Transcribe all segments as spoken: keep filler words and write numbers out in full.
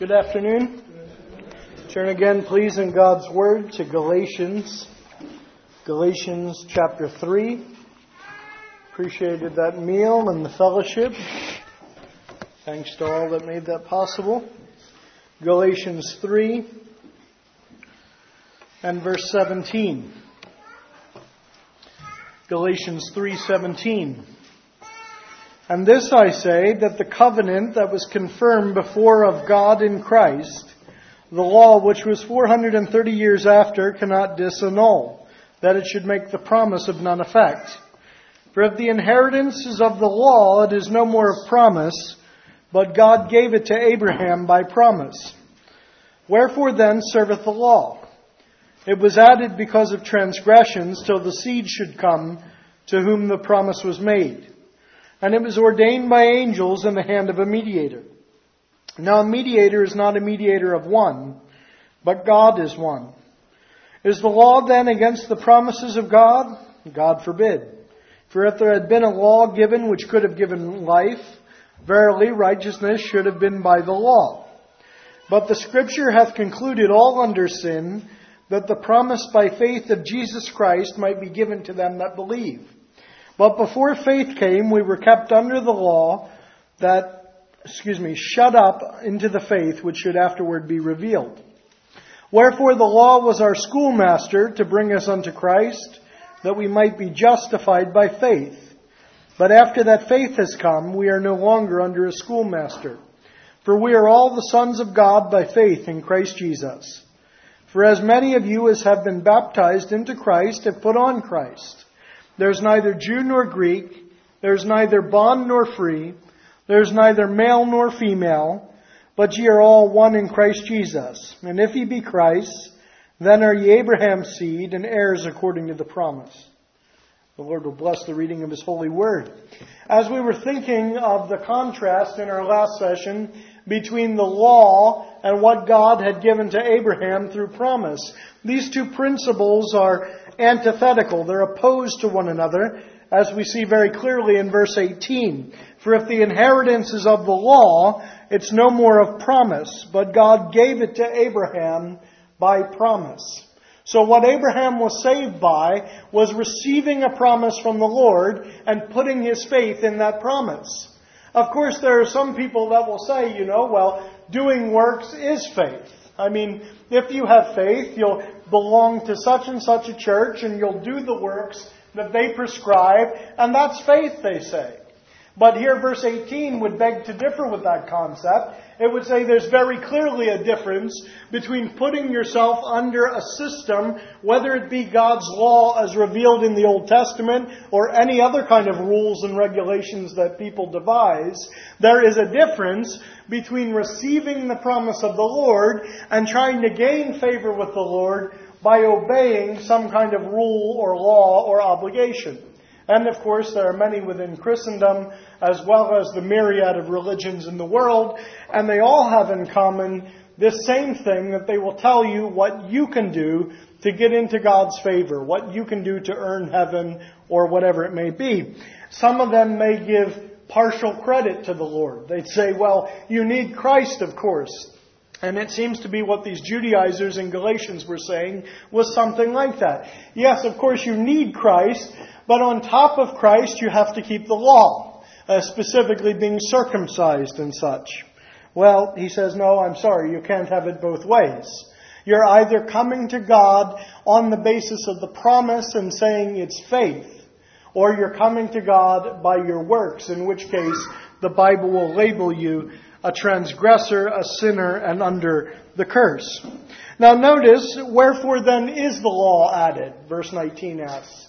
Good afternoon. Turn again, please, in God's Word to Galatians. Galatians chapter three. Appreciated that meal and the fellowship. Thanks to all that made that possible. Galatians three and verse seventeen. Galatians three seventeen. And this I say, that the covenant that was confirmed before of God in Christ, the law which was four hundred thirty years after, cannot disannul, that it should make the promise of none effect. For if the inheritance is of the law, it is no more of promise, but God gave it to Abraham by promise. Wherefore then serveth the law? It was added because of transgressions, till the seed should come, to whom the promise was made. And it was ordained by angels in the hand of a mediator. Now a mediator is not a mediator of one, but God is one. Is the law then against the promises of God? God forbid. For if there had been a law given which could have given life, verily righteousness should have been by the law. But the Scripture hath concluded all under sin, that the promise by faith of Jesus Christ might be given to them that believe. But before faith came, we were kept under the law, that, excuse me, shut up into the faith which should afterward be revealed. Wherefore the law was our schoolmaster to bring us unto Christ, that we might be justified by faith. But after that faith has come, we are no longer under a schoolmaster. For we are all the sons of God by faith in Christ Jesus. For as many of you as have been baptized into Christ have put on Christ. There's neither Jew nor Greek, there's neither bond nor free, there's neither male nor female, but ye are all one in Christ Jesus. And if ye be Christ's, then are ye Abraham's seed and heirs according to the promise. The Lord will bless the reading of His holy word. As we were thinking of the contrast in our last session between the law and what God had given to Abraham through promise, these two principles are antithetical. They're opposed to one another, as we see very clearly in verse eighteen. For if the inheritance is of the law, it's no more of promise, but God gave it to Abraham by promise. So what Abraham was saved by was receiving a promise from the Lord and putting his faith in that promise. Of course, there are some people that will say, you know, well, doing works is faith. I mean, if you have faith, you'll belong to such and such a church and you'll do the works that they prescribe, and that's faith, they say. But here verse eighteen would beg to differ with that concept. It would say there's very clearly a difference between putting yourself under a system, whether it be God's law as revealed in the Old Testament or any other kind of rules and regulations that people devise. There is a difference between receiving the promise of the Lord and trying to gain favor with the Lord by obeying some kind of rule or law or obligation. And of course, there are many within Christendom, as well as the myriad of religions in the world, and they all have in common this same thing, that they will tell you what you can do to get into God's favor, what you can do to earn heaven, or whatever it may be. Some of them may give partial credit to the Lord. They'd say, well, you need Christ, of course. And it seems to be what these Judaizers in Galatians were saying was something like that. Yes, of course you need Christ, but on top of Christ you have to keep the law, uh, specifically being circumcised and such. Well, he says, no, I'm sorry, you can't have it both ways. You're either coming to God on the basis of the promise and saying it's faith, or you're coming to God by your works, in which case the Bible will label you a transgressor, a sinner, and under the curse. Now notice, wherefore then is the law added? Verse nineteen asks.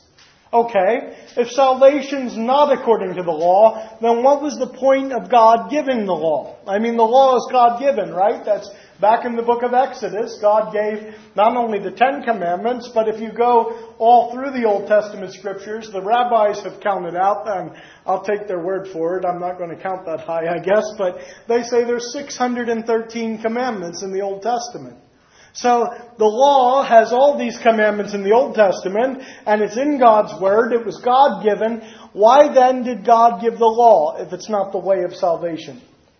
Okay, if salvation's not according to the law, then what was the point of God giving the law? I mean, the law is God-given, right? That's back in the book of Exodus. God gave not only the Ten Commandments, but if you go all through the Old Testament Scriptures, the rabbis have counted out, and I'll take their word for it. I'm not going to count that high, I guess, but they say there's six hundred thirteen commandments in the Old Testament. So the law has all these commandments in the Old Testament, and it's in God's Word. It was God-given. Why then did God give the law if it's not the way of salvation?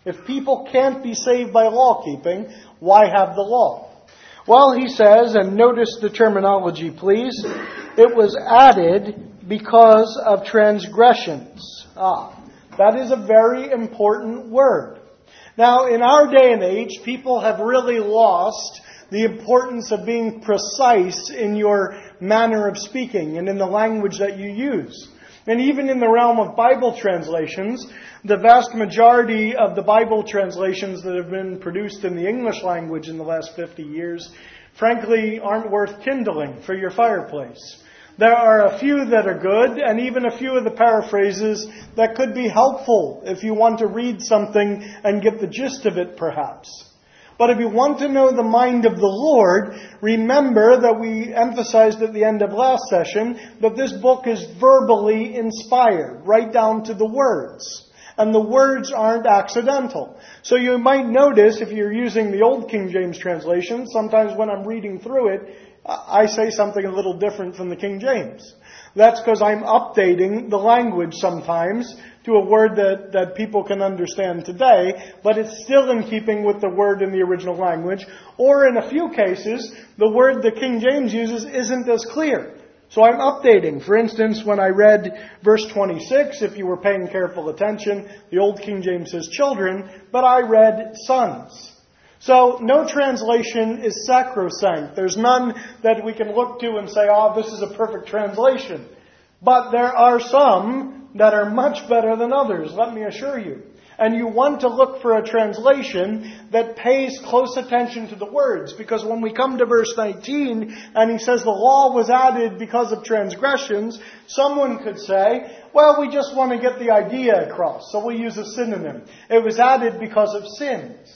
If people can't be saved by law keeping, why have the law? Well, he says, and notice the terminology, please, it was added because of transgressions. Ah, that is a very important word. Now, in our day and age, people have really lost the importance of being precise in your manner of speaking and in the language that you use. And even in the realm of Bible translations, the vast majority of the Bible translations that have been produced in the English language in the last fifty years, frankly, aren't worth kindling for your fireplace. There are a few that are good, and even a few of the paraphrases that could be helpful if you want to read something and get the gist of it, perhaps. But if you want to know the mind of the Lord, remember that we emphasized at the end of last session that this book is verbally inspired, right down to the words. And the words aren't accidental. So you might notice, if you're using the Old King James translation, sometimes when I'm reading through it, I say something a little different from the King James. That's because I'm updating the language sometimes to a word that, that people can understand today, but it's still in keeping with the word in the original language. Or in a few cases, the word the King James uses isn't as clear. So I'm updating. For instance, when I read verse twenty-six, if you were paying careful attention, the Old King James says children, but I read sons. So no translation is sacrosanct. There's none that we can look to and say, oh, this is a perfect translation. But there are some that are much better than others, let me assure you. And you want to look for a translation that pays close attention to the words. Because when we come to verse nineteen, and he says the law was added because of transgressions, someone could say, well, we just want to get the idea across, so we'll use a synonym. It was added because of sins.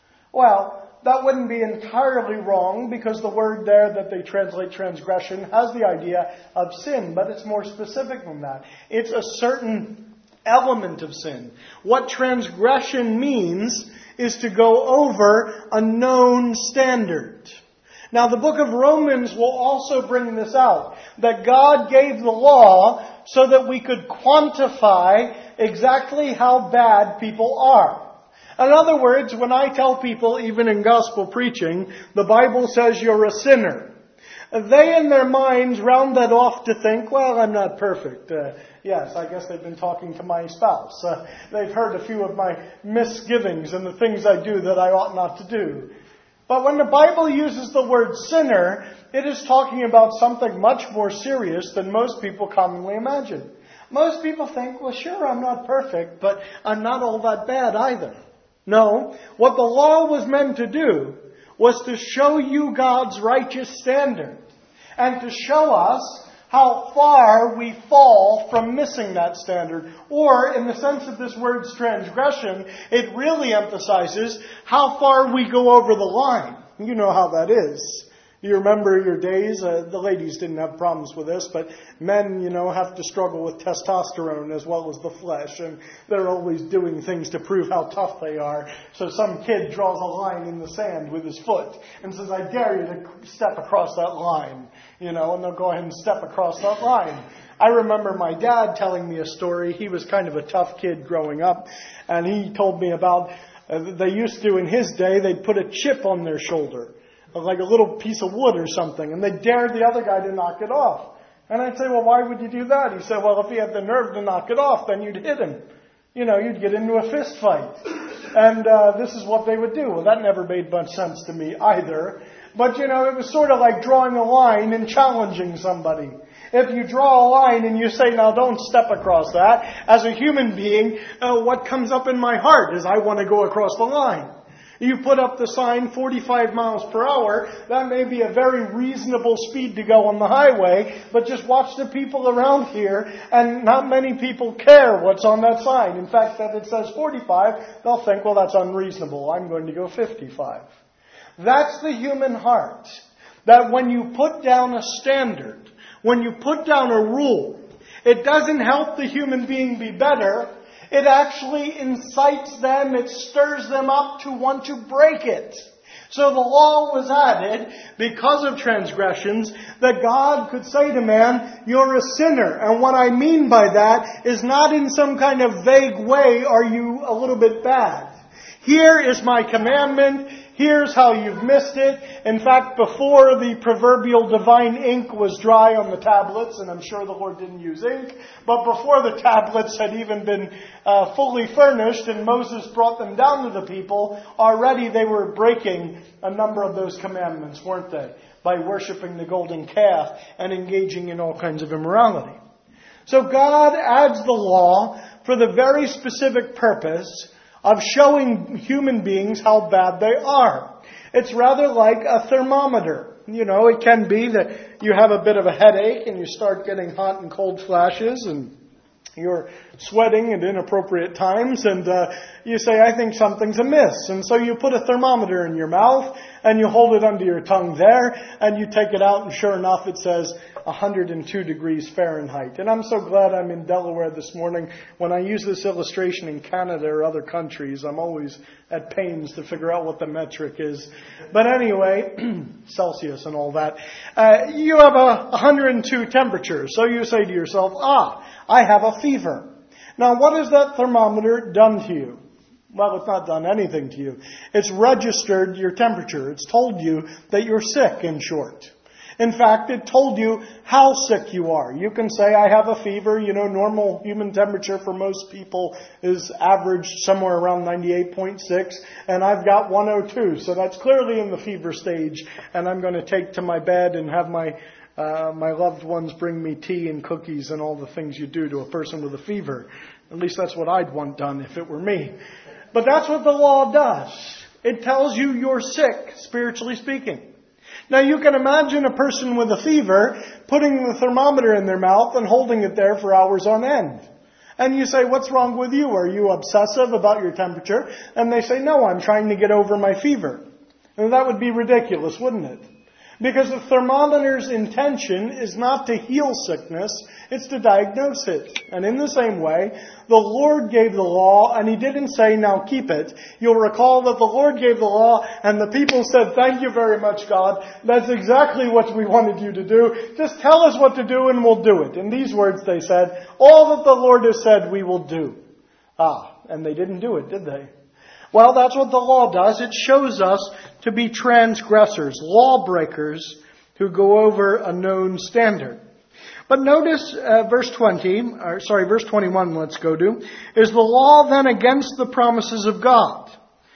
Well, that wouldn't be entirely wrong, because the word there that they translate transgression has the idea of sin, but it's more specific than that. It's a certain element of sin. What transgression means is to go over a known standard. Now, the book of Romans will also bring this out, that God gave the law so that we could quantify exactly how bad people are. In other words, when I tell people, even in gospel preaching, the Bible says you're a sinner, they in their minds round that off to think, well, I'm not perfect. Uh, yes, I guess they've been talking to my spouse. Uh, they've heard a few of my misgivings and the things I do that I ought not to do. But when the Bible uses the word sinner, it is talking about something much more serious than most people commonly imagine. Most people think, well, sure, I'm not perfect, but I'm not all that bad either. No, what the law was meant to do was to show you God's righteous standard and to show us how far we fall from missing that standard. Or, in the sense of this word's transgression, it really emphasizes how far we go over the line. You know how that is. You remember your days, uh, the ladies didn't have problems with this, but men, you know, have to struggle with testosterone as well as the flesh, and they're always doing things to prove how tough they are. So some kid draws a line in the sand with his foot and says, I dare you to step across that line, you know, and they'll go ahead and step across that line. I remember my dad telling me a story. He was kind of a tough kid growing up, and he told me about, uh, they used to, in his day, they'd put a chip on their shoulder, like a little piece of wood or something, and they dared the other guy to knock it off. And I'd say, well, why would you do that? He said, well, if he had the nerve to knock it off, then you'd hit him. You know, you'd get into a fist fight. And uh, this is what they would do. Well, that never made much sense to me either. But, you know, it was sort of like drawing a line and challenging somebody. If you draw a line and you say, now don't step across that, as a human being, uh, what comes up in my heart is I want to go across the line. You put up the sign forty-five miles per hour, that may be a very reasonable speed to go on the highway, but just watch the people around here, and not many people care what's on that sign. In fact, if it says forty-five, they'll think, well, that's unreasonable. I'm going to go fifty-five. That's the human heart. That when you put down a standard, when you put down a rule, it doesn't help the human being be better. It actually incites them, it stirs them up to want to break it. So the law was added because of transgressions, that God could say to man, you're a sinner. And what I mean by that is not in some kind of vague way, are you a little bit bad? Here is my commandment. Here's how you've missed it. In fact, before the proverbial divine ink was dry on the tablets, and I'm sure the Lord didn't use ink, but before the tablets had even been uh, fully furnished and Moses brought them down to the people, already they were breaking a number of those commandments, weren't they? By worshiping the golden calf and engaging in all kinds of immorality. So God adds the law for the very specific purpose of showing human beings how bad they are. It's rather like a thermometer. You know, it can be that you have a bit of a headache and you start getting hot and cold flashes and you're sweating at inappropriate times and uh, you say, I think something's amiss. And so you put a thermometer in your mouth and you hold it under your tongue there and you take it out and sure enough it says one hundred two degrees Fahrenheit. And I'm so glad I'm in Delaware this morning. When I use this illustration in Canada or other countries, I'm always at pains to figure out what the metric is. But anyway, Celsius and all that. Uh, you have a one hundred two temperature. So you say to yourself, ah, I have a fever. Now, what has that thermometer done to you? Well, it's not done anything to you. It's registered your temperature. It's told you that you're sick, in short. In fact, it told you how sick you are. You can say, I have a fever. You know, normal human temperature for most people is average somewhere around ninety-eight point six, and I've got one oh two. So that's clearly in the fever stage, and I'm going to take to my bed and have my uh, my loved ones bring me tea and cookies and all the things you do to a person with a fever. At least that's what I'd want done if it were me. But that's what the law does. It tells you you're sick, spiritually speaking. Now you can imagine a person with a fever putting the thermometer in their mouth and holding it there for hours on end. And you say, what's wrong with you? Are you obsessive about your temperature? And they say, no, I'm trying to get over my fever. And that would be ridiculous, wouldn't it? Because the thermometer's intention is not to heal sickness, it's to diagnose it. And in the same way, the Lord gave the law, and He didn't say, now keep it. You'll recall that the Lord gave the law, and the people said, thank you very much, God. That's exactly what we wanted you to do. Just tell us what to do, and we'll do it. In these words, they said, all that the Lord has said, we will do. Ah, and they didn't do it, did they? Well, that's what the law does. It shows us to be transgressors, lawbreakers who go over a known standard. But notice uh, verse twenty, or sorry, verse twenty-one, let's go to. Is the law then against the promises of God?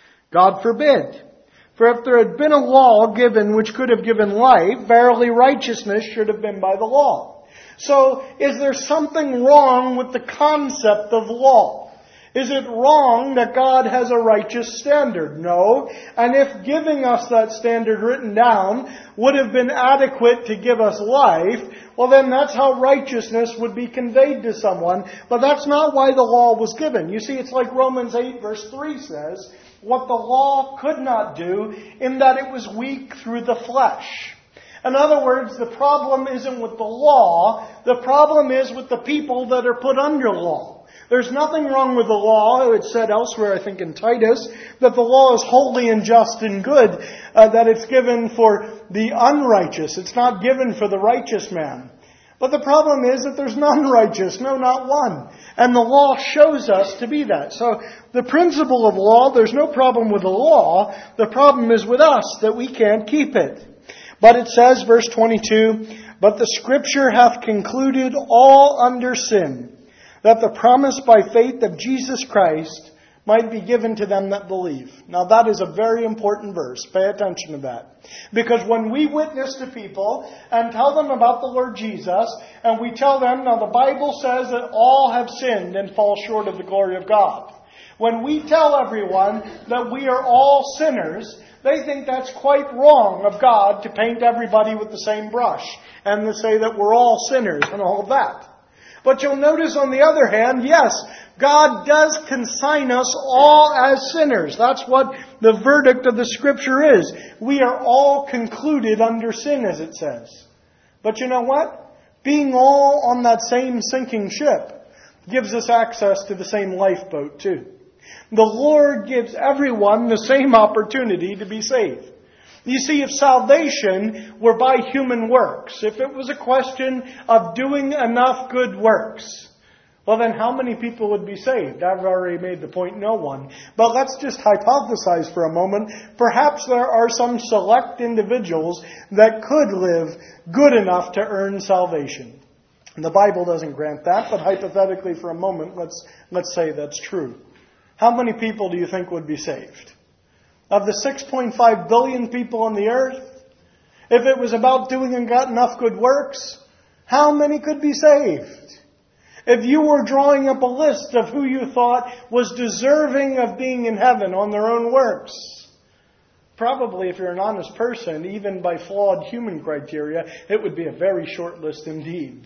God forbid. For if there had been a law given which could have given life, verily righteousness should have been by the law. So, is there something wrong with the concept of law? Is it wrong that God has a righteous standard? No. And if giving us that standard written down would have been adequate to give us life, well then that's how righteousness would be conveyed to someone. But that's not why the law was given. You see, it's like Romans eight verse three says, what the law could not do in that it was weak through the flesh. In other words, the problem isn't with the law. The problem is with the people that are put under law. There's nothing wrong with the law. It's said elsewhere, I think in Titus, that the law is holy and just and good, uh, that it's given for the unrighteous. It's not given for the righteous man. But the problem is that there's none righteous, no, not one. And the law shows us to be that. So the principle of law, there's no problem with the law. The problem is with us, that we can't keep it. But it says, verse twenty-two, but the Scripture hath concluded all under sin, that the promise by faith of Jesus Christ might be given to them that believe. Now that is a very important verse. Pay attention to that. Because when we witness to people and tell them about the Lord Jesus, and we tell them, now the Bible says that all have sinned and fall short of the glory of God. When we tell everyone that we are all sinners, they think that's quite wrong of God to paint everybody with the same brush and to say that we're all sinners and all of that. But you'll notice on the other hand, yes, God does consign us all as sinners. That's what the verdict of the Scripture is. We are all concluded under sin, as it says. But you know what? Being all on that same sinking ship gives us access to the same lifeboat too. The Lord gives everyone the same opportunity to be saved. You see, if salvation were by human works, if it was a question of doing enough good works, Well, then how many people would be saved? I've already made the point, no one. But let's just hypothesize for a moment. Perhaps there are some select individuals that could live good enough to earn salvation. The Bible doesn't grant that, but hypothetically for a moment, let's, let's say that's true. How many people do you think would be saved? Of the six point five billion people on the earth, if it was about doing and got enough good works, how many could be saved? If you were drawing up a list of who you thought was deserving of being in heaven on their own works, probably if you're an honest person, even by flawed human criteria, it would be a very short list indeed.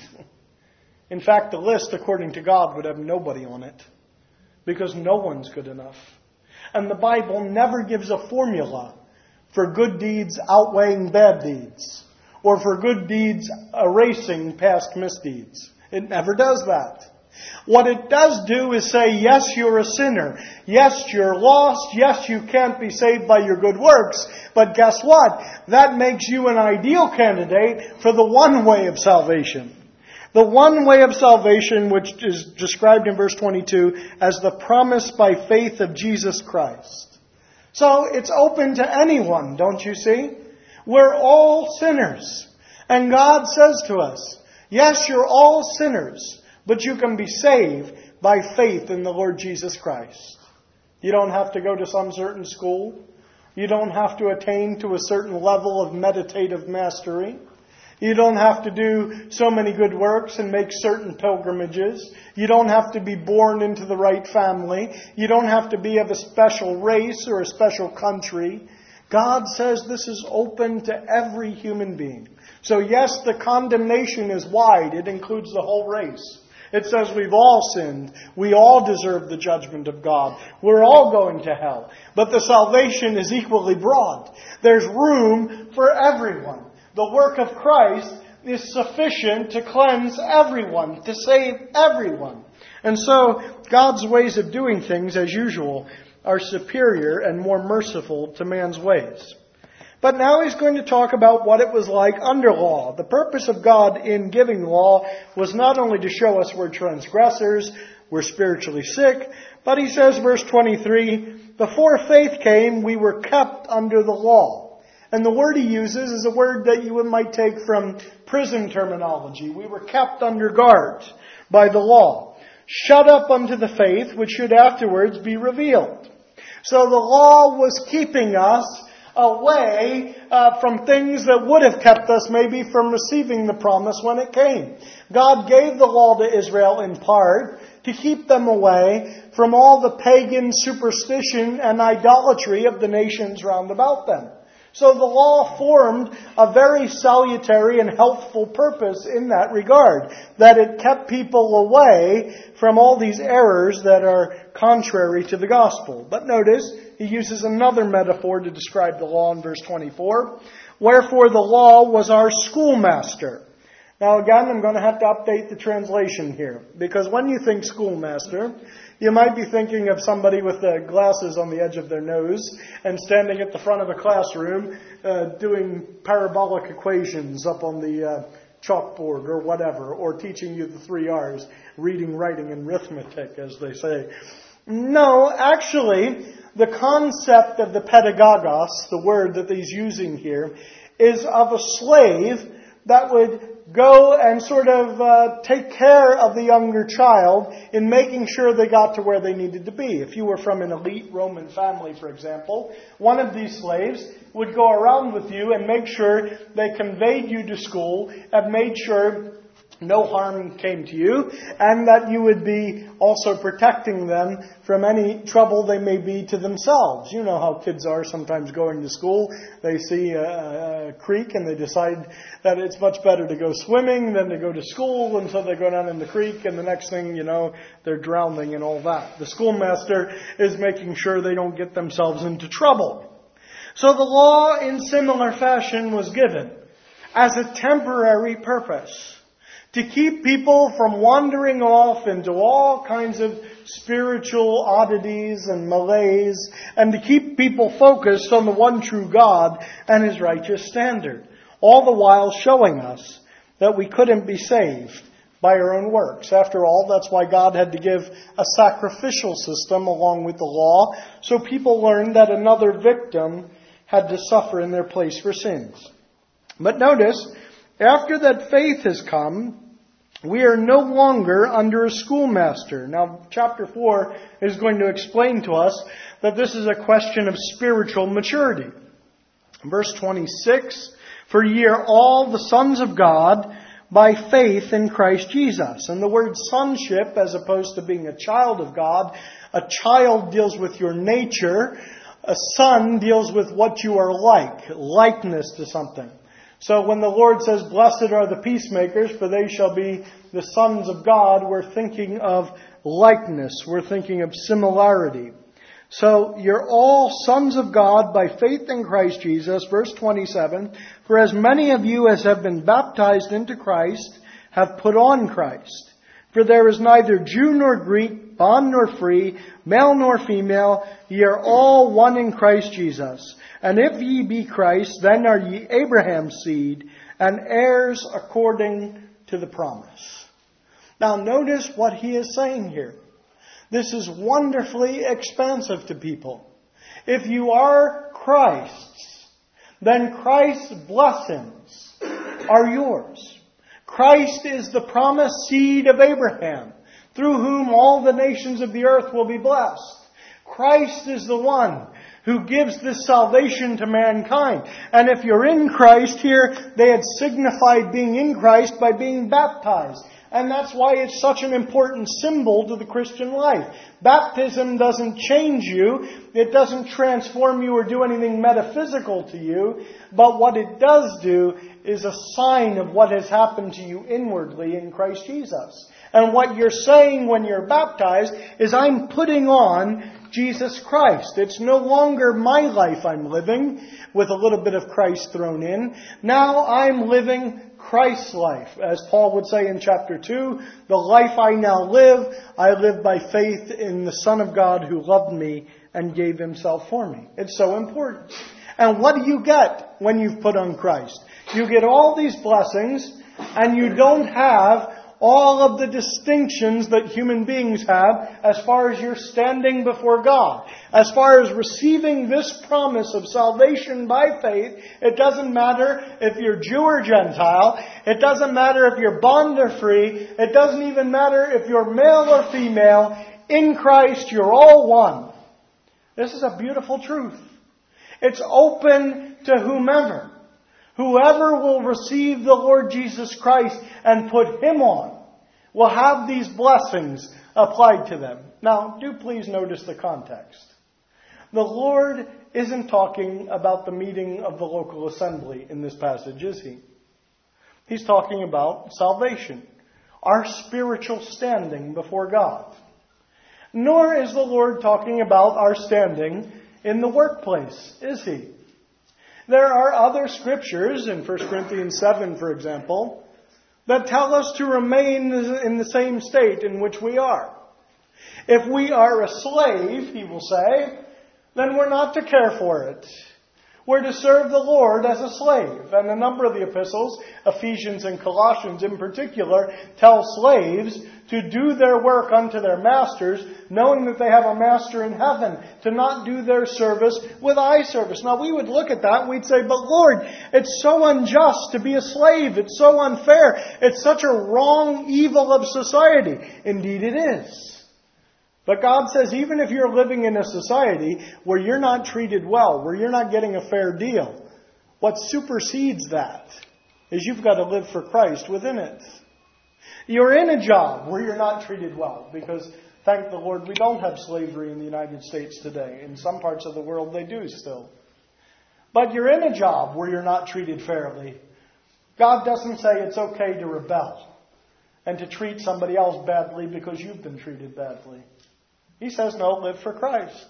In fact, the list, according to God, would have nobody on it, because no one's good enough. And the Bible never gives a formula for good deeds outweighing bad deeds, or for good deeds erasing past misdeeds. It never does that. What it does do is say, yes, you're a sinner. Yes, you're lost. Yes, you can't be saved by your good works. But guess what? That makes you an ideal candidate for the one way of salvation. The one way of salvation, which is described in verse twenty-two as the promise by faith of Jesus Christ. So it's open to anyone, don't you see? We're all sinners. And God says to us, yes, you're all sinners, but you can be saved by faith in the Lord Jesus Christ. You don't have to go to some certain school. You don't have to attain to a certain level of meditative mastery. You don't have to do so many good works and make certain pilgrimages. You don't have to be born into the right family. You don't have to be of a special race or a special country. God says this is open to every human being. So yes, the condemnation is wide. It includes the whole race. It says we've all sinned. We all deserve the judgment of God. We're all going to hell. But the salvation is equally broad. There's room for everyone. The work of Christ is sufficient to cleanse everyone, to save everyone. And so God's ways of doing things, as usual, are superior and more merciful to man's ways. But now he's going to talk about what it was like under law. The purpose of God in giving law was not only to show us we're transgressors, we're spiritually sick, but he says, verse twenty-three, before faith came, we were kept under the law. And the word he uses is a word that you might take from prison terminology. We were kept under guard by the law, shut up unto the faith which should afterwards be revealed. So the law was keeping us away uh, from things that would have kept us maybe from receiving the promise when it came. God gave the law to Israel in part to keep them away from all the pagan superstition and idolatry of the nations round about them. So the law formed a very salutary and helpful purpose in that regard, that it kept people away from all these errors that are contrary to the gospel. But notice, he uses another metaphor to describe the law in verse twenty-four. Wherefore the law was our schoolmaster. Now again, I'm going to have to update the translation here, because when you think schoolmaster, you might be thinking of somebody with the glasses on the edge of their nose and standing at the front of a classroom uh, doing parabolic equations up on the uh, chalkboard or whatever, or teaching you the three R's, reading, writing, and arithmetic, as they say. No, actually, the concept of the pedagogos, the word that he's using here, is of a slave that would go and sort of uh, take care of the younger child in making sure they got to where they needed to be. If you were from an elite Roman family, for example, one of these slaves would go around with you and make sure they conveyed you to school and made sure no harm came to you, and that you would be also protecting them from any trouble they may be to themselves. You know how kids are sometimes going to school. They see a, a creek and they decide that it's much better to go swimming than to go to school, and so they go down in the creek, and the next thing you know, they're drowning and all that. The schoolmaster is making sure they don't get themselves into trouble. So the law in similar fashion was given as a temporary purpose, to keep people from wandering off into all kinds of spiritual oddities and malaise, and to keep people focused on the one true God and His righteous standard, all the while showing us that we couldn't be saved by our own works. After all, that's why God had to give a sacrificial system along with the law, so people learned that another victim had to suffer in their place for sins. But notice, after that faith has come, we are no longer under a schoolmaster. Now, chapter four is going to explain to us that this is a question of spiritual maturity. Verse twenty-six, for ye are all the sons of God by faith in Christ Jesus. And the word sonship, as opposed to being a child of God, a child deals with your nature. A son deals with what you are like, likeness to something. So when the Lord says, blessed are the peacemakers, for they shall be the sons of God, we're thinking of likeness. We're thinking of similarity. So you're all sons of God by faith in Christ Jesus. Verse twenty-seven, for as many of you as have been baptized into Christ have put on Christ. For there is neither Jew nor Greek, bond nor free, male nor female, ye are all one in Christ Jesus. And if ye be Christ, then are ye Abraham's seed, and heirs according to the promise. Now notice what he is saying here. This is wonderfully expansive to people. If you are Christ's, then Christ's blessings are yours. Christ is the promised seed of Abraham, through whom all the nations of the earth will be blessed. Christ is the one who gives this salvation to mankind. And if you're in Christ, here they had signified being in Christ by being baptized. And that's why it's such an important symbol to the Christian life. Baptism doesn't change you. It doesn't transform you or do anything metaphysical to you. But what it does do is a sign of what has happened to you inwardly in Christ Jesus. And what you're saying when you're baptized is, I'm putting on Jesus Christ. It's no longer my life I'm living with a little bit of Christ thrown in. Now I'm living Christ's life. As Paul would say in chapter two, the life I now live, I live by faith in the Son of God who loved me and gave himself for me. It's so important. And what do you get when you've put on Christ? You get all these blessings, and you don't have all of the distinctions that human beings have as far as you're standing before God. As far as receiving this promise of salvation by faith, it doesn't matter if you're Jew or Gentile. It doesn't matter if you're bond or free. It doesn't even matter if you're male or female. In Christ, you're all one. This is a beautiful truth. It's open to whomever. Whoever will receive the Lord Jesus Christ and put Him on will have these blessings applied to them. Now, do please notice the context. The Lord isn't talking about the meeting of the local assembly in this passage, is He? He's talking about salvation, our spiritual standing before God. Nor is the Lord talking about our standing in the workplace, is He? There are other scriptures, in First Corinthians seven, for example, that tell us to remain in the same state in which we are. If we are a slave, he will say, then we're not to care for it. We're to serve the Lord as a slave. And a number of the epistles, Ephesians and Colossians in particular, tell slaves to do their work unto their masters, knowing that they have a master in heaven, to not do their service with eye service. Now we would look at that and we'd say, but Lord, it's so unjust to be a slave. It's so unfair. It's such a wrong evil of society. Indeed it is. But God says, even if you're living in a society where you're not treated well, where you're not getting a fair deal, what supersedes that is you've got to live for Christ within it. You're in a job where you're not treated well, because thank the Lord we don't have slavery in the United States today. In some parts of the world they do still. But you're in a job where you're not treated fairly. God doesn't say it's okay to rebel and to treat somebody else badly because you've been treated badly. He says, no, live for Christ.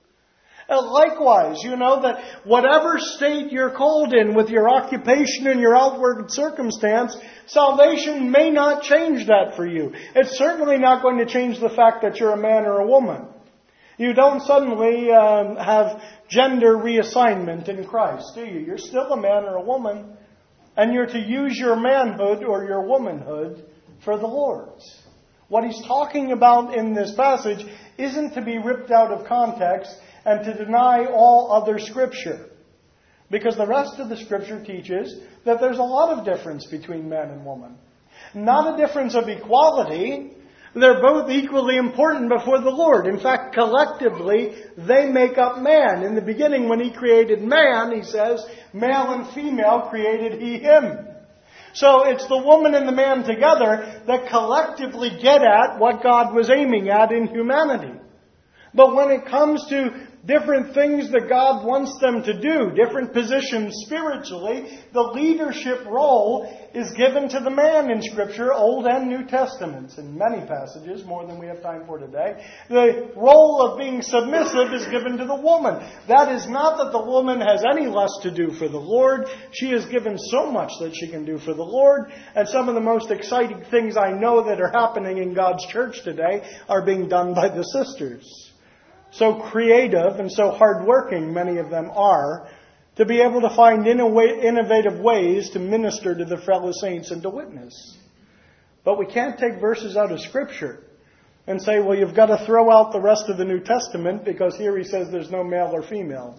And likewise, you know that whatever state you're called in with your occupation and your outward circumstance, salvation may not change that for you. It's certainly not going to change the fact that you're a man or a woman. You don't suddenly um, have gender reassignment in Christ, do you? You're still a man or a woman, and you're to use your manhood or your womanhood for the Lord's. What he's talking about in this passage isn't to be ripped out of context and to deny all other Scripture. Because the rest of the Scripture teaches that there's a lot of difference between man and woman. Not a difference of equality. They're both equally important before the Lord. In fact, collectively, they make up man. In the beginning, when He created man, He says, male and female created He him. So it's the woman and the man together that collectively get at what God was aiming at in humanity. But when it comes to different things that God wants them to do, different positions spiritually, the leadership role is given to the man in Scripture, Old and New Testaments, in many passages, more than we have time for today. The role of being submissive is given to the woman. That is not that the woman has any less to do for the Lord. She is given so much that she can do for the Lord. And some of the most exciting things I know that are happening in God's church today are being done by the sisters. So creative and so hardworking many of them are to be able to find innovative ways to minister to the fellow saints and to witness. But we can't take verses out of Scripture and say, well, you've got to throw out the rest of the New Testament because here he says there's no male or female.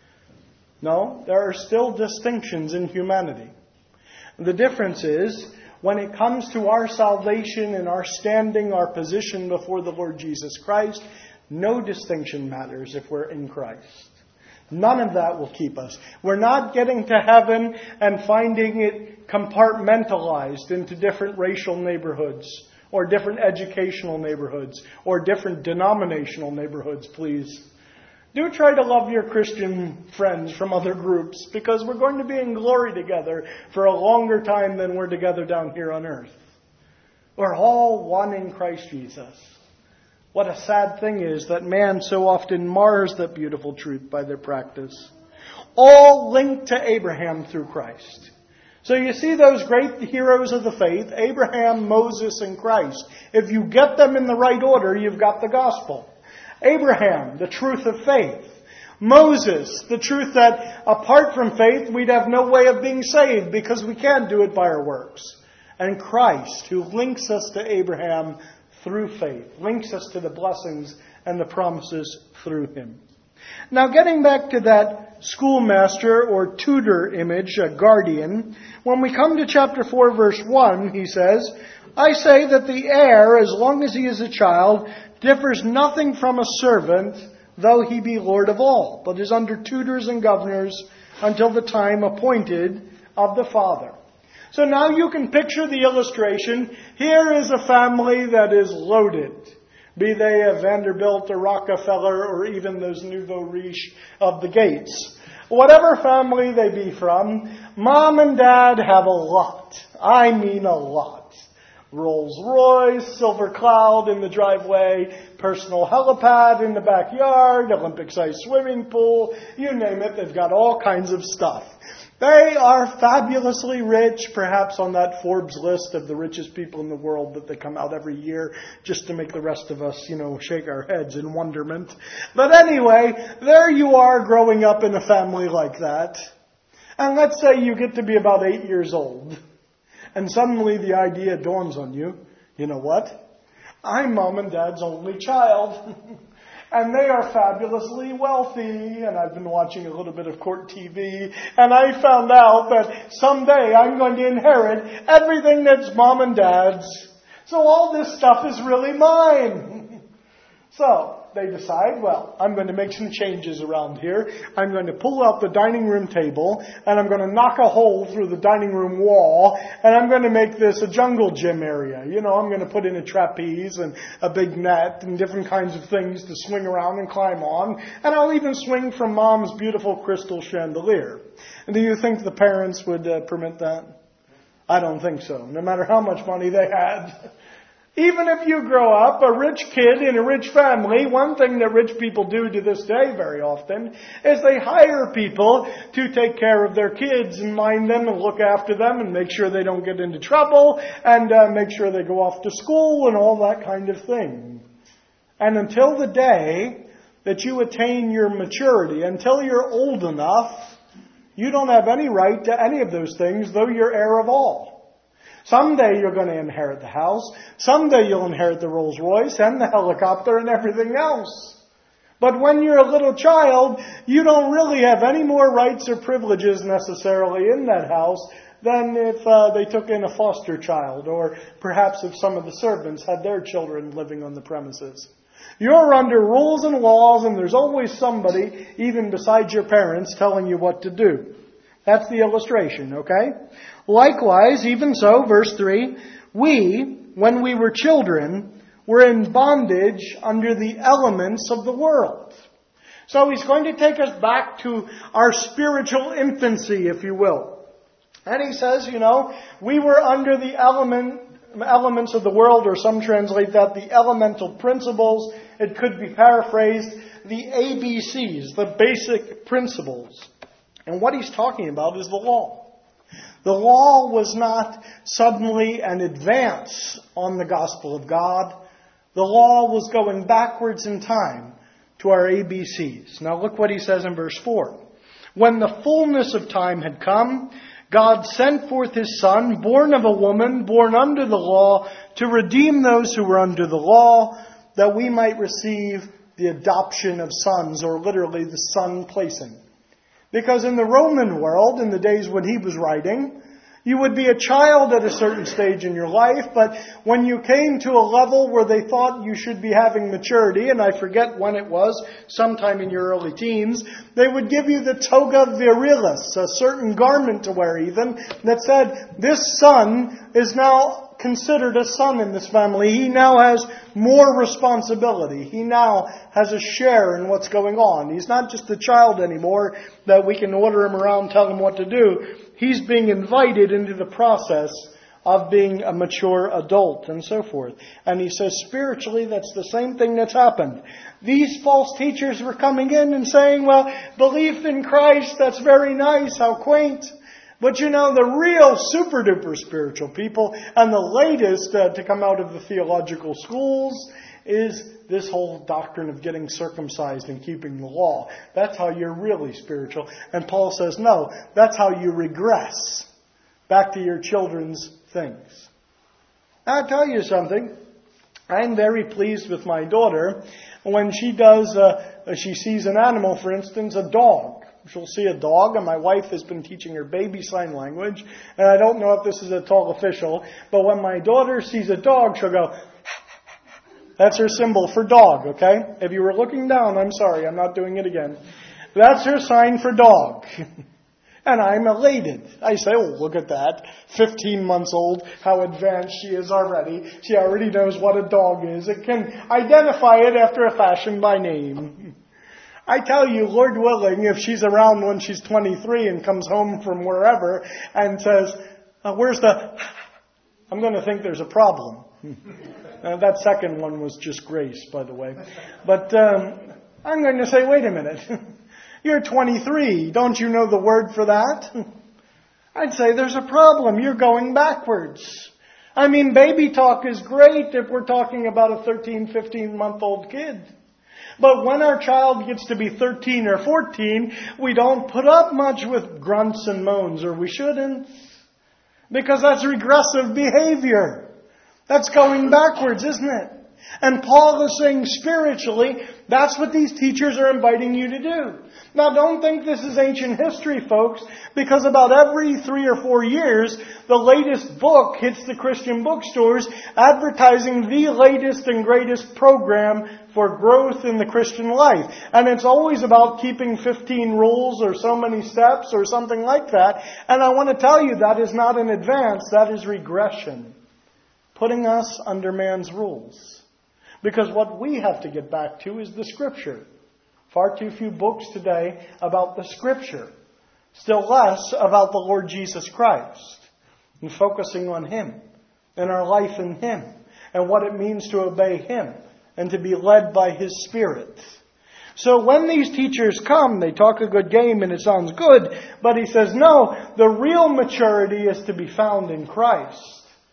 No, there are still distinctions in humanity. The difference is, when it comes to our salvation and our standing, our position before the Lord Jesus Christ, no distinction matters if we're in Christ. None of that will keep us. We're not getting to heaven and finding it compartmentalized into different racial neighborhoods or different educational neighborhoods or different denominational neighborhoods, please. Do try to love your Christian friends from other groups, because we're going to be in glory together for a longer time than we're together down here on earth. We're all one in Christ Jesus. What a sad thing is that man so often mars that beautiful truth by their practice. All linked to Abraham through Christ. So you see those great heroes of the faith, Abraham, Moses, and Christ. If you get them in the right order, you've got the gospel. Abraham, the truth of faith. Moses, the truth that apart from faith, we'd have no way of being saved because we can't do it by our works. And Christ, who links us to Abraham through faith, links us to the blessings and the promises through him. Now, getting back to that schoolmaster or tutor image, a guardian, when we come to chapter four, verse one, he says, I say that the heir, as long as he is a child, differs nothing from a servant, though he be Lord of all, but is under tutors and governors until the time appointed of the father. So now you can picture the illustration. Here is a family that is loaded. Be they a Vanderbilt or Rockefeller or even those nouveau riche of the Gates. Whatever family they be from, mom and dad have a lot. I mean a lot. Rolls Royce, Silver Cloud in the driveway, personal helipad in the backyard, Olympic-sized swimming pool, you name it, they've got all kinds of stuff. They are fabulously rich, perhaps on that Forbes list of the richest people in the world that they come out every year just to make the rest of us, you know, shake our heads in wonderment. But anyway, there you are growing up in a family like that. And let's say you get to be about eight years old. And suddenly the idea dawns on you, you know what? I'm mom and dad's only child. And they are fabulously wealthy, and I've been watching a little bit of court T V, and I found out that someday I'm going to inherit everything that's mom and dad's. So all this stuff is really mine. So they decide, well, I'm going to make some changes around here. I'm going to pull out the dining room table, and I'm going to knock a hole through the dining room wall, and I'm going to make this a jungle gym area. You know, I'm going to put in a trapeze and a big net and different kinds of things to swing around and climb on, and I'll even swing from mom's beautiful crystal chandelier. And do you think the parents would uh, permit that? I don't think so, no matter how much money they had. Even if you grow up a rich kid in a rich family, one thing that rich people do to this day very often is they hire people to take care of their kids and mind them and look after them and make sure they don't get into trouble and uh, make sure they go off to school and all that kind of thing. And until the day that you attain your maturity, until you're old enough, you don't have any right to any of those things, though you're heir of all. Someday you're going to inherit the house. Someday you'll inherit the Rolls Royce and the helicopter and everything else. But when you're a little child, you don't really have any more rights or privileges necessarily in that house than if uh, they took in a foster child, or perhaps if some of the servants had their children living on the premises. You're under rules and laws, and there's always somebody, even besides your parents, telling you what to do. That's the illustration, okay? Likewise, even so, verse three, we, when we were children, were in bondage under the elements of the world. So he's going to take us back to our spiritual infancy, if you will. And he says, you know, we were under the element, elements of the world, or some translate that, the elemental principles. It could be paraphrased, the A B Cs, the basic principles. And what he's talking about is the law. The law was not suddenly an advance on the gospel of God. The law was going backwards in time to our A B Cs. Now look what he says in verse four. When the fullness of time had come, God sent forth His Son, born of a woman, born under the law, to redeem those who were under the law, that we might receive the adoption of sons, or literally the son placing. Because in the Roman world, in the days when he was writing, you would be a child at a certain stage in your life, but when you came to a level where they thought you should be having maturity, and I forget when it was, sometime in your early teens, they would give you the toga virilis, a certain garment to wear even, that said, this son is now considered a son in this family. He now has more responsibility. He now has a share in what's going on. He's not just a child anymore that we can order him around, tell him what to do. He's being invited into the process of being a mature adult and so forth. And he says spiritually that's the same thing that's happened. These false teachers were coming in and saying, well, belief in Christ, that's very nice, how quaint. But you know, the real super duper spiritual people, and the latest uh, to come out of the theological schools, is this whole doctrine of getting circumcised and keeping the law. That's how you're really spiritual. And Paul says, no, that's how you regress back to your children's things. I'll tell you something. I'm very pleased with my daughter when she does, uh, she sees an animal, for instance, a dog. She'll see a dog, and my wife has been teaching her baby sign language, and I don't know if this is at all official, but when my daughter sees a dog, she'll go, that's her symbol for dog, okay? If you were looking down, I'm sorry, I'm not doing it again. That's her sign for dog. And I'm elated. I say, oh, look at that. fifteen months old, how advanced she is already. She already knows what a dog is. It can identify it after a fashion by name. I tell you, Lord willing, if she's around when she's twenty-three and comes home from wherever and says, uh, where's the... I'm going to think there's a problem. uh, that second one was just grace, by the way. But um, I'm going to say, wait a minute. You're twenty-three. Don't you know the word for that? I'd say there's a problem. You're going backwards. I mean, baby talk is great if we're talking about a thirteen, fifteen-month-old kid. But when our child gets to be thirteen or fourteen, we don't put up much with grunts and moans, or we shouldn't. Because that's regressive behavior. That's going backwards, isn't it? And Paul is saying spiritually, that's what these teachers are inviting you to do. Now don't think this is ancient history, folks, because about every three or four years, the latest book hits the Christian bookstores advertising the latest and greatest program for growth in the Christian life. And it's always about keeping fifteen rules or so many steps or something like that. And I want to tell you that is not an advance, that is regression. Putting us under man's rules. Because what we have to get back to is the Scripture. Far too few books today about the Scripture. Still less about the Lord Jesus Christ. And focusing on Him. And our life in Him. And what it means to obey Him. And to be led by His Spirit. So when these teachers come, they talk a good game and it sounds good. But he says, no, the real maturity is to be found in Christ.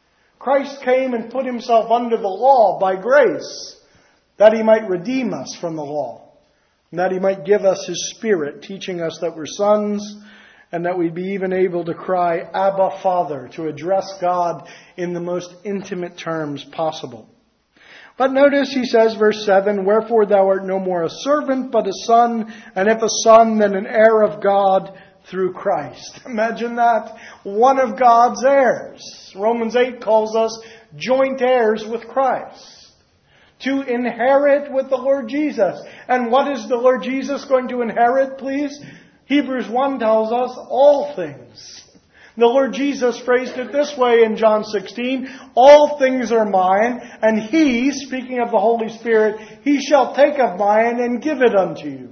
Christ came and put Himself under the law by grace, that He might redeem us from the law, and that He might give us His Spirit, teaching us that we're sons, and that we'd be even able to cry, Abba, Father, to address God in the most intimate terms possible. But notice he says, verse seven, wherefore thou art no more a servant, but a son, and if a son, then an heir of God through Christ. Imagine that. One of God's heirs. Romans eight calls us joint heirs with Christ. To inherit with the Lord Jesus. And what is the Lord Jesus going to inherit, please? Hebrews one tells us all things. The Lord Jesus phrased it this way in John sixteen, all things are mine, and He, speaking of the Holy Spirit, He shall take of mine and give it unto you.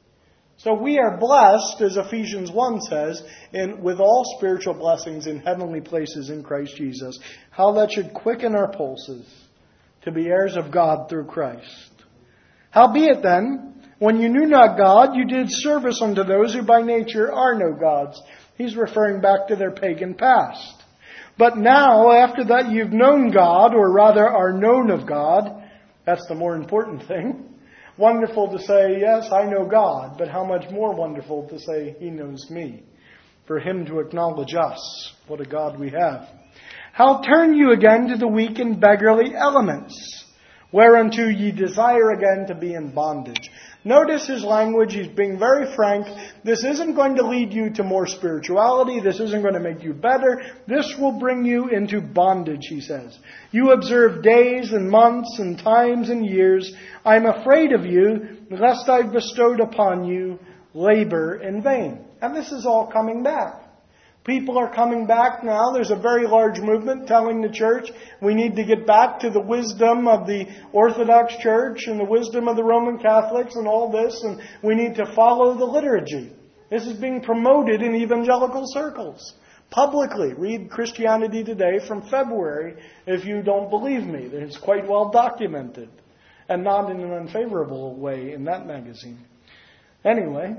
So we are blessed, as Ephesians one says, in, with all spiritual blessings in heavenly places in Christ Jesus. How that should quicken our pulses to be heirs of God through Christ. Howbeit then, when you knew not God, you did service unto those who by nature are no gods. He's referring back to their pagan past. But now, after that you've known God, or rather are known of God, that's the more important thing. Wonderful to say, yes, I know God, but how much more wonderful to say He knows me. For Him to acknowledge us. What a God we have. How turn you again to the weak and beggarly elements, whereunto ye desire again to be in bondage. Notice his language. He's being very frank. This isn't going to lead you to more spirituality. This isn't going to make you better. This will bring you into bondage, he says. You observe days and months and times and years. I'm afraid of you, lest I've bestowed upon you labor in vain. And this is all coming back. People are coming back now. There's a very large movement telling the church we need to get back to the wisdom of the Orthodox Church and the wisdom of the Roman Catholics and all this, and we need to follow the liturgy. This is being promoted in evangelical circles. Publicly. Read Christianity Today from February if you don't believe me. It's quite well documented. And not in an unfavorable way in that magazine. Anyway,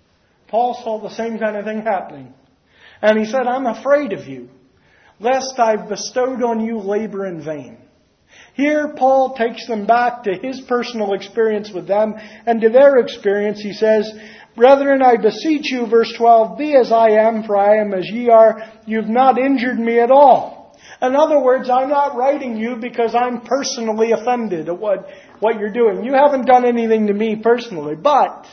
Paul saw the same kind of thing happening. And he said, I'm afraid of you, lest I've bestowed on you labor in vain. Here, Paul takes them back to his personal experience with them, and to their experience, he says, Brethren, I beseech you, verse twelve, be as I am, for I am as ye are. You've not injured me at all. In other words, I'm not writing you because I'm personally offended at what, what you're doing. You haven't done anything to me personally, but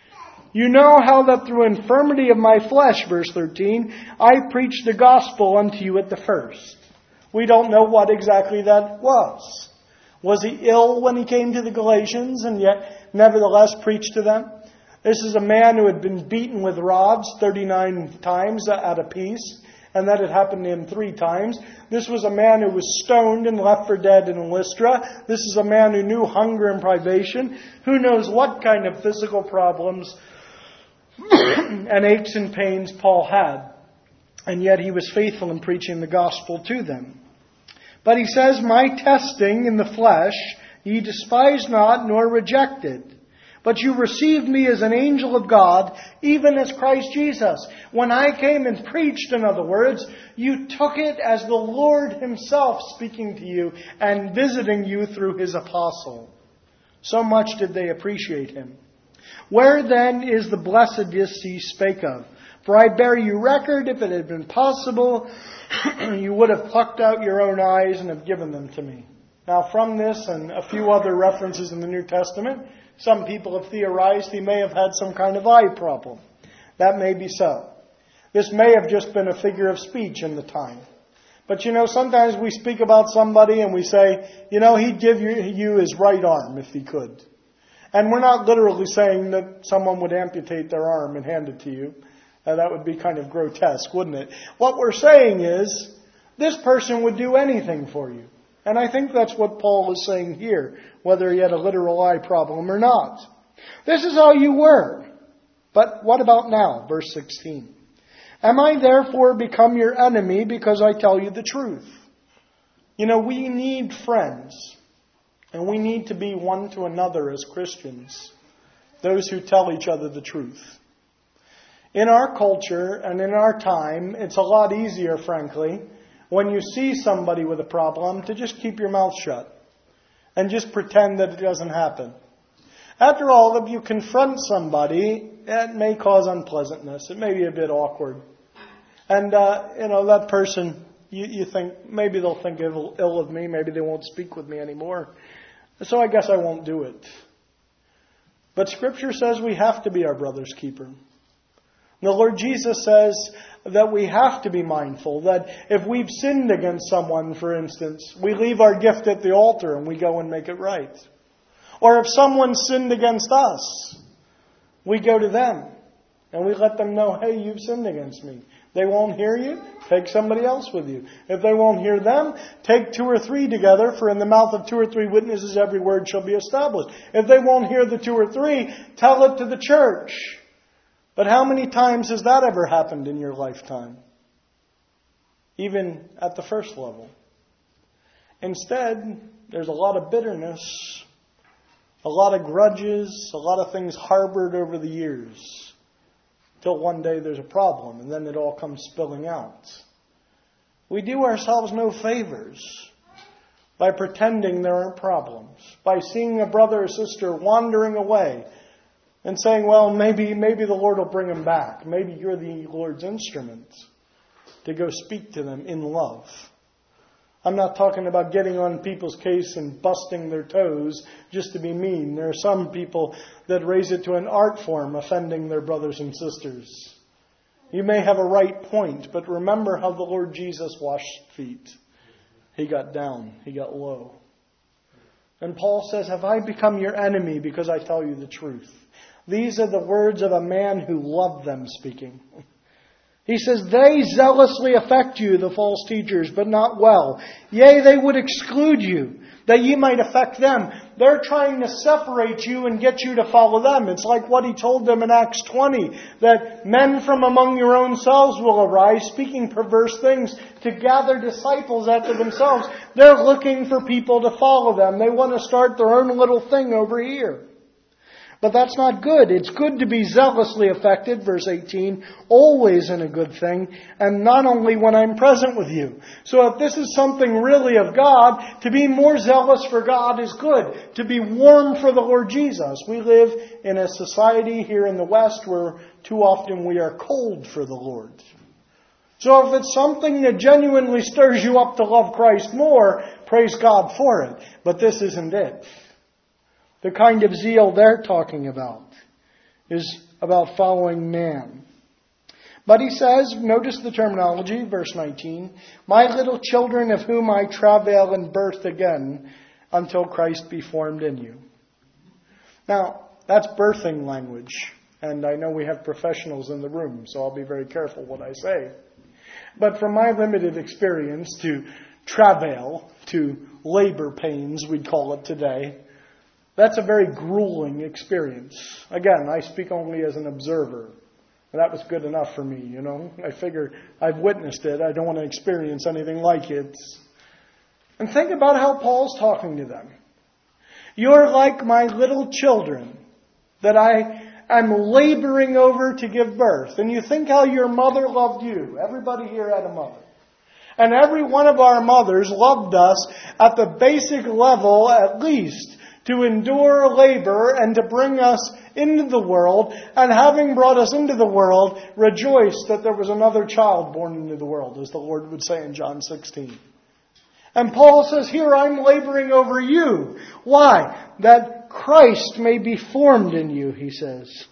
you know how that through infirmity of my flesh, verse thirteen, I preached the gospel unto you at the first. We don't know what exactly that was. Was he ill when he came to the Galatians and yet nevertheless preached to them? This is a man who had been beaten with rods thirty-nine times at a piece, and that had happened to him three times. This was a man who was stoned and left for dead in Lystra. This is a man who knew hunger and privation. Who knows what kind of physical problems and aches and pains Paul had. And yet he was faithful in preaching the gospel to them. But he says, my testing in the flesh ye despised not nor rejected. But you received me as an angel of God, even as Christ Jesus. When I came and preached, in other words, you took it as the Lord Himself speaking to you and visiting you through His apostle. So much did they appreciate Him. Where then is the blessedness he spake of? For I bear you record, if it had been possible, you would have plucked out your own eyes and have given them to me. Now from this and a few other references in the New Testament, some people have theorized he may have had some kind of eye problem. That may be so. This may have just been a figure of speech in the time. But you know, sometimes we speak about somebody and we say, you know, he'd give you, you his right arm if he could. And we're not literally saying that someone would amputate their arm and hand it to you. Uh, that would be kind of grotesque, wouldn't it? What we're saying is, this person would do anything for you. And I think that's what Paul is saying here, whether he had a literal eye problem or not. This is how you were. But what about now? Verse sixteen. Am I therefore become your enemy because I tell you the truth? You know, we need friends. And we need to be one to another as Christians. Those who tell each other the truth. In our culture and in our time, it's a lot easier, frankly, when you see somebody with a problem, to just keep your mouth shut. And just pretend that it doesn't happen. After all, if you confront somebody it may cause unpleasantness. It may be a bit awkward. And, uh, you know, that person, you, you think, maybe they'll think ill, ill of me. Maybe they won't speak with me anymore. So I guess I won't do it. But Scripture says we have to be our brother's keeper. The Lord Jesus says that we have to be mindful that if we've sinned against someone, for instance, we leave our gift at the altar and we go and make it right. Or if someone sinned against us, we go to them and we let them know, hey, you've sinned against me. They won't hear you, take somebody else with you. If they won't hear them, take two or three together, for in the mouth of two or three witnesses every word shall be established. If they won't hear the two or three, tell it to the church. But how many times has that ever happened in your lifetime? Even at the first level. Instead, there's a lot of bitterness, a lot of grudges, a lot of things harbored over the years. Till one day there's a problem, and then it all comes spilling out. We do ourselves no favors by pretending there aren't problems, by seeing a brother or sister wandering away and saying, well, maybe maybe the Lord will bring them back. Maybe you're the Lord's instrument to go speak to them in love. I'm not talking about getting on people's case and busting their toes just to be mean. There are some people that raise it to an art form, offending their brothers and sisters. You may have a right point, but remember how the Lord Jesus washed feet. He got down. He got low. And Paul says, have I become your enemy because I tell you the truth? These are the words of a man who loved them speaking. He says, they zealously affect you, the false teachers, but not well. Yea, they would exclude you, that ye might affect them. They're trying to separate you and get you to follow them. It's like what he told them in Acts twenty, that men from among your own selves will arise, speaking perverse things, to gather disciples after themselves. They're looking for people to follow them. They want to start their own little thing over here. But that's not good. It's good to be zealously affected, verse eighteen, always in a good thing, and not only when I'm present with you. So if this is something really of God, to be more zealous for God is good. To be warm for the Lord Jesus. We live in a society here in the West where too often we are cold for the Lord. So if it's something that genuinely stirs you up to love Christ more, praise God for it. But this isn't it. The kind of zeal they're talking about is about following man. But he says, notice the terminology, verse nineteen, my little children of whom I travail in birth again until Christ be formed in you. Now, that's birthing language. And I know we have professionals in the room, so I'll be very careful what I say. But from my limited experience to travail, to labor pains, we'd call it today, that's a very grueling experience. Again, I speak only as an observer. That was good enough for me, you know. I figure I've witnessed it. I don't want to experience anything like it. And think about how Paul's talking to them. You're like my little children that I am laboring over to give birth. And you think how your mother loved you. Everybody here had a mother. And every one of our mothers loved us at the basic level at least, to endure labor and to bring us into the world, and having brought us into the world, rejoice that there was another child born into the world, as the Lord would say in John sixteen. And Paul says, here I'm laboring over you. Why? That Christ may be formed in you, he says.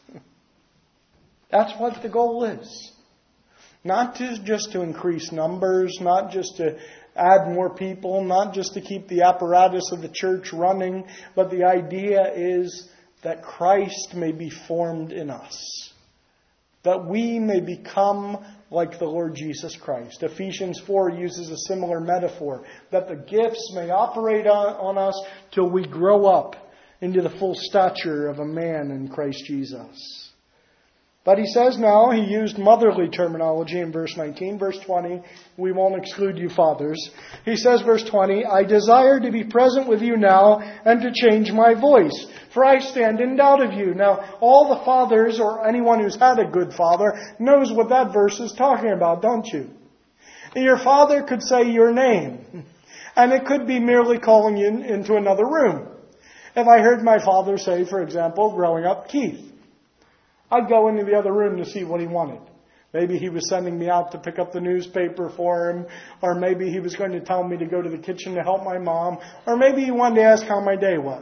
That's what the goal is. Not to, just to increase numbers, not just to add more people, not just to keep the apparatus of the church running, but the idea is that Christ may be formed in us. That we may become like the Lord Jesus Christ. Ephesians four uses a similar metaphor, that the gifts may operate on, on us till we grow up into the full stature of a man in Christ Jesus. But he says now, he used motherly terminology in verse nineteen. Verse twenty, we won't exclude you fathers. He says, verse twenty, I desire to be present with you now and to change my voice, for I stand in doubt of you. Now, all the fathers, or anyone who's had a good father, knows what that verse is talking about, don't you? Your father could say your name, and it could be merely calling you into another room. If I heard my father say, for example, growing up, Keith, I'd go into the other room to see what he wanted. Maybe he was sending me out to pick up the newspaper for him, or maybe he was going to tell me to go to the kitchen to help my mom, or maybe he wanted to ask how my day was.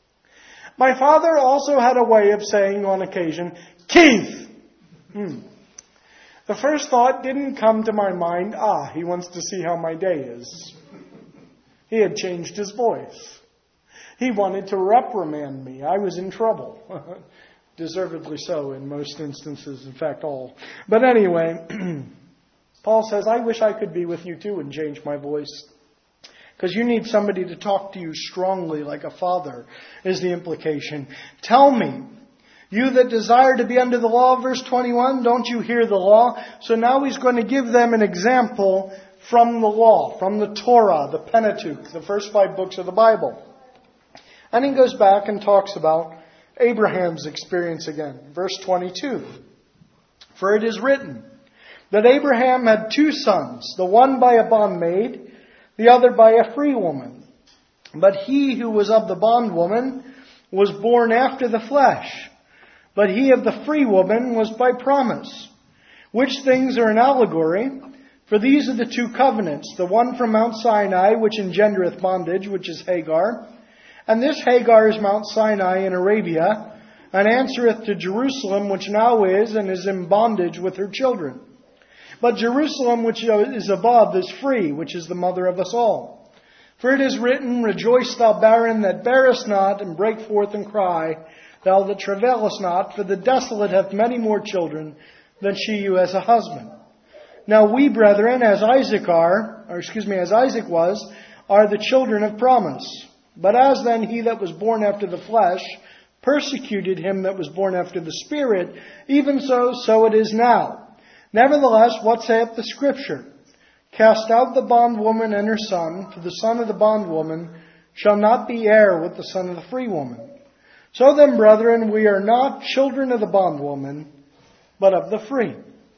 My father also had a way of saying on occasion, Keith! Hmm. The first thought didn't come to my mind, ah, he wants to see how my day is. He had changed his voice. He wanted to reprimand me. I was in trouble. Deservedly so in most instances, in fact all. But anyway, Paul says, I wish I could be with you too and change my voice. Because you need somebody to talk to you strongly like a father, is the implication. Tell me, you that desire to be under the law, verse twenty-one, don't you hear the law? So now he's going to give them an example from the law, from the Torah, the Pentateuch, the first five books of the Bible. And he goes back and talks about Abraham's experience again. Verse twenty-two. For it is written that Abraham had two sons, the one by a bondmaid, the other by a free woman. But he who was of the bondwoman was born after the flesh, but he of the free woman was by promise. Which things are an allegory? For these are the two covenants, the one from Mount Sinai, which engendereth bondage, which is Hagar. And this Hagar is Mount Sinai in Arabia, and answereth to Jerusalem, which now is, and is in bondage with her children. But Jerusalem, which is above, is free, which is the mother of us all. For it is written, Rejoice, thou barren that bearest not, and break forth and cry, thou that travailest not, for the desolate hath many more children than she who has a husband. Now we, brethren, as Isaac are, or excuse me, as Isaac was, are the children of promise. But as then he that was born after the flesh persecuted him that was born after the Spirit, even so, so it is now. Nevertheless, what saith the Scripture? Cast out the bondwoman and her son, for the son of the bondwoman shall not be heir with the son of the free woman. So then, brethren, we are not children of the bondwoman, but of the free.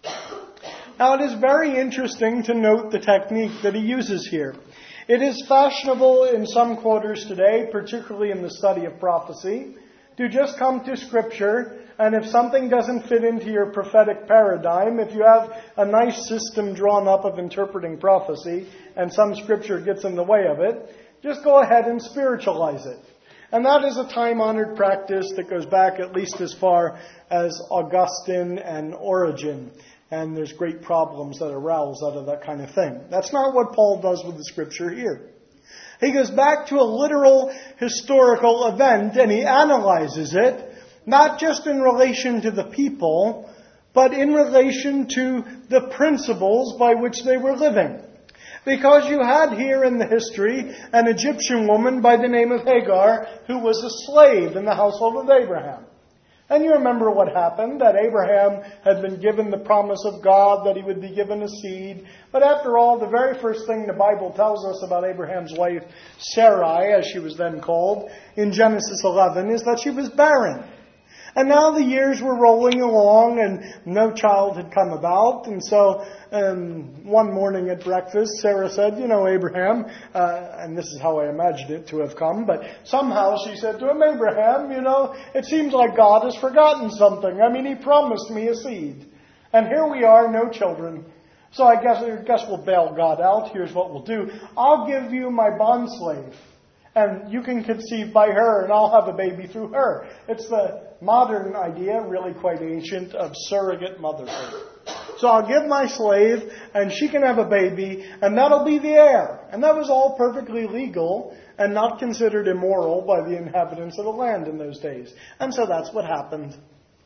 Now, it is very interesting to note the technique that he uses here. It is fashionable in some quarters today, particularly in the study of prophecy, to just come to Scripture, and if something doesn't fit into your prophetic paradigm, if you have a nice system drawn up of interpreting prophecy, and some Scripture gets in the way of it, just go ahead and spiritualize it. And that is a time-honored practice that goes back at least as far as Augustine and Origen. And there's great problems that arouse out of that kind of thing. That's not what Paul does with the Scripture here. He goes back to a literal historical event and he analyzes it, not just in relation to the people, but in relation to the principles by which they were living. Because you had here in the history an Egyptian woman by the name of Hagar who was a slave in the household of Abraham. And you remember what happened, that Abraham had been given the promise of God that he would be given a seed. But after all, the very first thing the Bible tells us about Abraham's wife, Sarai, as she was then called, in Genesis eleven, is that she was barren. And now the years were rolling along and no child had come about. And so um, one morning at breakfast, Sarah said, you know, Abraham, uh, and this is how I imagined it to have come, but somehow she said to him, Abraham, you know, it seems like God has forgotten something. I mean, he promised me a seed. And here we are, no children. So I guess, I guess we'll bail God out. Here's what we'll do. I'll give you my bondslave. And you can conceive by her, and I'll have a baby through her. It's the modern idea, really quite ancient, of surrogate motherhood. So I'll give my slave, and she can have a baby, and that'll be the heir. And that was all perfectly legal, and not considered immoral by the inhabitants of the land in those days. And so that's what happened.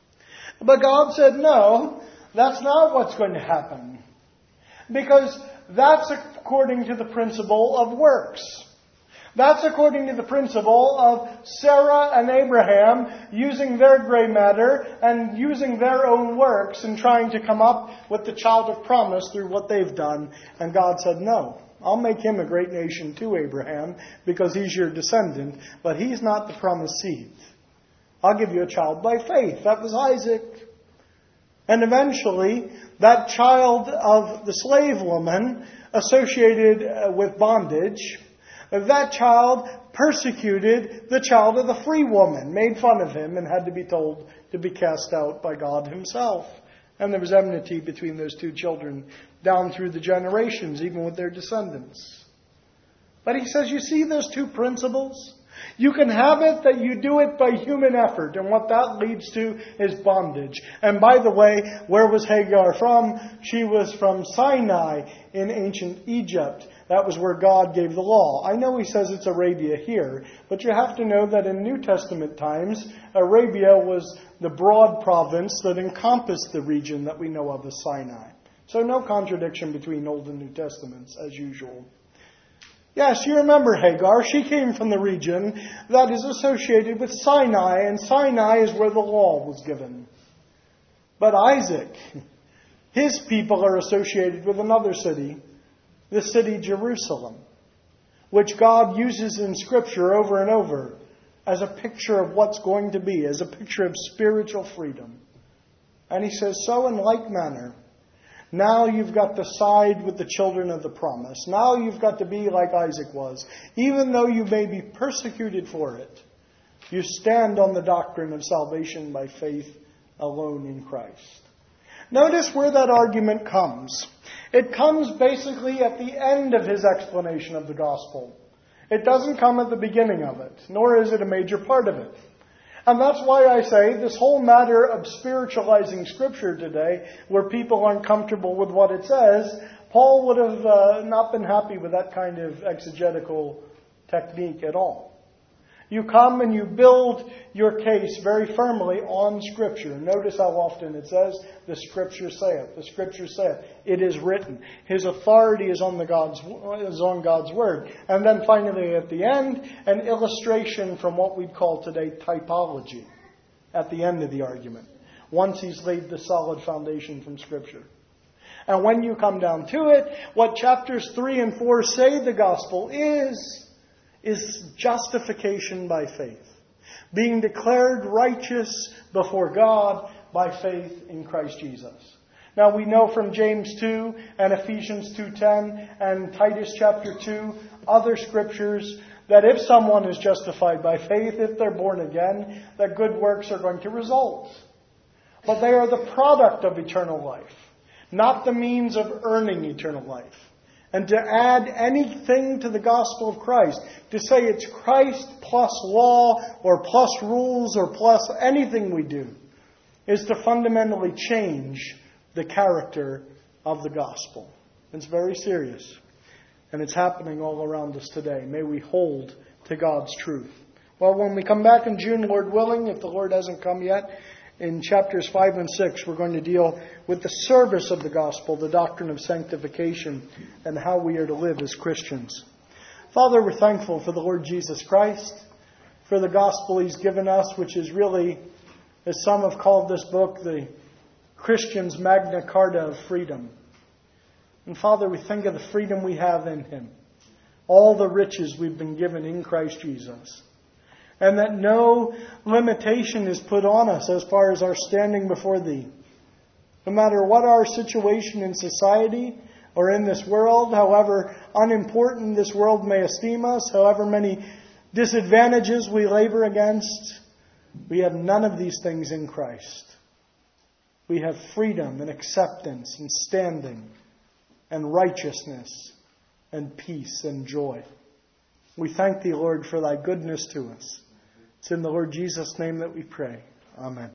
But God said, no, that's not what's going to happen. Because that's according to the principle of works. That's according to the principle of Sarah and Abraham using their gray matter and using their own works and trying to come up with the child of promise through what they've done. And God said, no, I'll make him a great nation too, Abraham, because he's your descendant, but he's not the promised seed. I'll give you a child by faith. That was Isaac. And eventually, that child of the slave woman associated with bondage, that child persecuted the child of the free woman, made fun of him, and had to be told to be cast out by God himself. And there was enmity between those two children down through the generations, even with their descendants. But he says, you see those two principles? You can have it that you do it by human effort, and what that leads to is bondage. And by the way, where was Hagar from? She was from Sinai in ancient Egypt. That was where God gave the law. I know he says it's Arabia here, but you have to know that in New Testament times, Arabia was the broad province that encompassed the region that we know of as Sinai. So no contradiction between Old and New Testaments, as usual. Yes, you remember Hagar. She came from the region that is associated with Sinai, and Sinai is where the law was given. But Isaac, his people are associated with another city, the city Jerusalem, which God uses in Scripture over and over as a picture of what's going to be, as a picture of spiritual freedom. And he says, so in like manner, now you've got to side with the children of the promise. Now you've got to be like Isaac was. Even though you may be persecuted for it, you stand on the doctrine of salvation by faith alone in Christ. Notice where that argument comes. It comes basically at the end of his explanation of the gospel. It doesn't come at the beginning of it, nor is it a major part of it. And that's why I say this whole matter of spiritualizing Scripture today, where people aren't comfortable with what it says, Paul would have uh, not been happy with that kind of exegetical technique at all. You come and you build your case very firmly on Scripture. Notice how often it says, the Scripture saith, the Scripture saith, it is written. His authority is on the God's is on God's Word. And then finally at the end, an illustration from what we'd call today typology at the end of the argument, once he's laid the solid foundation from Scripture. And when you come down to it, what chapters three and four say the gospel is, is justification by faith. Being declared righteous before God by faith in Christ Jesus. Now we know from James two and Ephesians two ten and Titus chapter two, other scriptures, that if someone is justified by faith, if they're born again, that good works are going to result. But they are the product of eternal life, not the means of earning eternal life. And to add anything to the gospel of Christ, to say it's Christ plus law or plus rules or plus anything we do, is to fundamentally change the character of the gospel. It's very serious. And it's happening all around us today. May we hold to God's truth. Well, when we come back in June, Lord willing, if the Lord hasn't come yet, in chapters five and six, we're going to deal with the service of the gospel, the doctrine of sanctification, and how we are to live as Christians. Father, we're thankful for the Lord Jesus Christ, for the gospel He's given us, which is really, as some have called this book, the Christian's Magna Carta of freedom. And Father, we think of the freedom we have in Him, all the riches we've been given in Christ Jesus. And that no limitation is put on us as far as our standing before Thee. No matter what our situation in society or in this world, however unimportant this world may esteem us, however many disadvantages we labor against, we have none of these things in Christ. We have freedom and acceptance and standing and righteousness and peace and joy. We thank Thee, Lord, for Thy goodness to us. It's in the Lord Jesus' name that we pray. Amen.